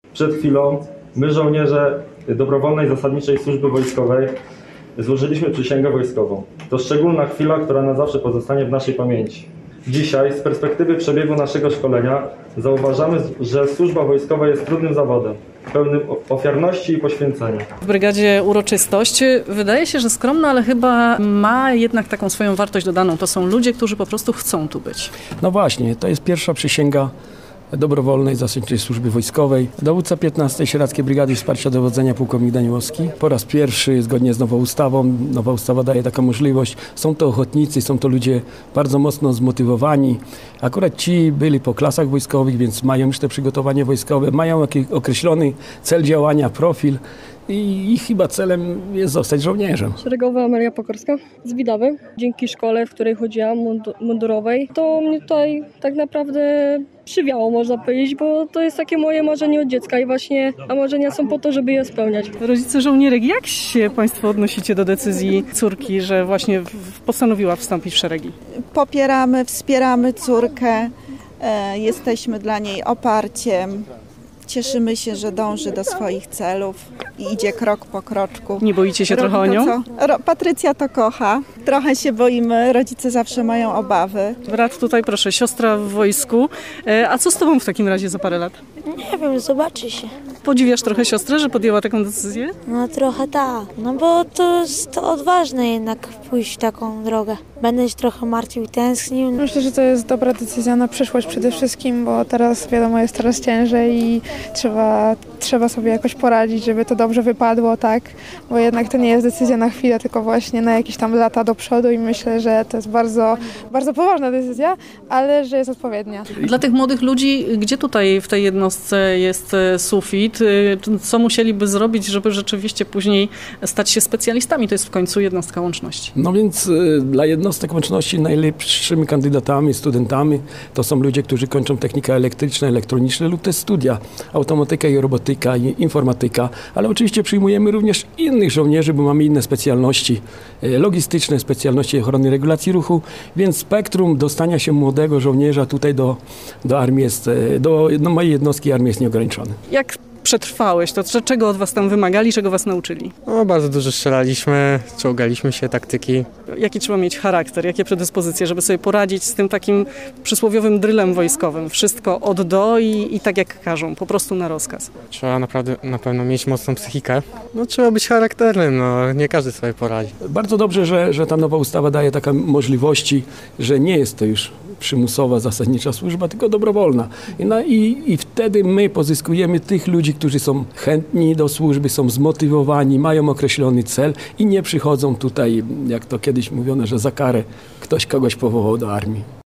Przed chwilą my, żołnierze dobrowolnej zasadniczej służby wojskowej, złożyliśmy przysięgę wojskową. To szczególna chwila, która na zawsze pozostanie w naszej pamięci. Dzisiaj, z perspektywy przebiegu naszego szkolenia, zauważamy, że służba wojskowa jest trudnym zawodem, pełnym ofiarności i poświęcenia. W brygadzie uroczystość wydaje się, że skromna, ale chyba ma jednak taką swoją wartość dodaną. To są ludzie, którzy po prostu chcą tu być. No właśnie, to jest pierwsza przysięga dobrowolnej zasadniczej służby wojskowej. Dowódca 15. Sieradzkiej Brygady Wsparcia Dowodzenia pułkownik Daniłowski. Po raz pierwszy, zgodnie z nową ustawą, nowa ustawa daje taką możliwość. Są to ochotnicy, są to ludzie bardzo mocno zmotywowani. Akurat ci byli po klasach wojskowych, więc mają już te przygotowanie wojskowe, mają jakiś określony cel działania, profil. I ich chyba celem jest zostać żołnierzem. Szeregowa Amelia Pokorska z Widawy. Dzięki szkole, w której chodziłam, mundurowej, to mnie tutaj tak naprawdę przywiało, można powiedzieć, bo to jest takie moje marzenie od dziecka i właśnie, a marzenia są po to, żeby je spełniać. Rodzice żołnierek, jak się Państwo odnosicie do decyzji córki, że właśnie postanowiła wstąpić w szeregi? Popieramy, wspieramy córkę, jesteśmy dla niej oparciem. Cieszymy się, że dąży do swoich celów i idzie krok po kroczku. Nie boicie się trochę o nią? Patrycja to kocha. Trochę się boimy, rodzice zawsze mają obawy. Brat tutaj, proszę, siostra w wojsku. A co z tobą w takim razie za parę lat? Nie wiem, zobaczy się. Podziwiasz trochę siostrę, że podjęła taką decyzję? No trochę tak, no bo to jest odważne jednak pójść w taką drogę. Będę się trochę martwił i tęsknił. Myślę, że to jest dobra decyzja na przyszłość przede wszystkim, bo teraz wiadomo jest coraz ciężej i trzeba sobie jakoś poradzić, żeby to dobrze wypadło, tak? Bo jednak to nie jest decyzja na chwilę, tylko właśnie na jakieś tam lata do przodu i myślę, że to jest bardzo, bardzo poważna decyzja, ale że jest odpowiednia. Dla tych młodych ludzi, gdzie tutaj w tej jednostce jest sufit? Co musieliby zrobić, żeby rzeczywiście później stać się specjalistami? To jest w końcu jednostka łączności. No więc dla jednostek łączności najlepszymi kandydatami, studentami to są ludzie, którzy kończą technika elektryczna, elektroniczna lub te studia, automatyka i robotyka, i informatyka, ale oczywiście przyjmujemy również innych żołnierzy, bo mamy inne specjalności logistyczne, specjalności ochrony regulacji ruchu, więc spektrum dostania się młodego żołnierza tutaj do armii jest, do mojej jednostki armii jest nieograniczone. Jak przetrwałeś to? Czego od was tam wymagali, czego was nauczyli? No, bardzo dużo strzelaliśmy, czołgaliśmy się, taktyki. Jaki trzeba mieć charakter, jakie predyspozycje, żeby sobie poradzić z tym takim przysłowiowym drylem wojskowym? Wszystko od do i tak jak każą, po prostu na rozkaz. Trzeba naprawdę na pewno mieć mocną psychikę. No, trzeba być charakternym, no, nie każdy sobie poradzi. Bardzo dobrze, że ta nowa ustawa daje takie możliwości, że nie jest to już przymusowa, zasadnicza służba, tylko dobrowolna. I wtedy my pozyskujemy tych ludzi, którzy są chętni do służby, są zmotywowani, mają określony cel i nie przychodzą tutaj, jak to kiedyś mówiono, że za karę ktoś kogoś powołał do armii.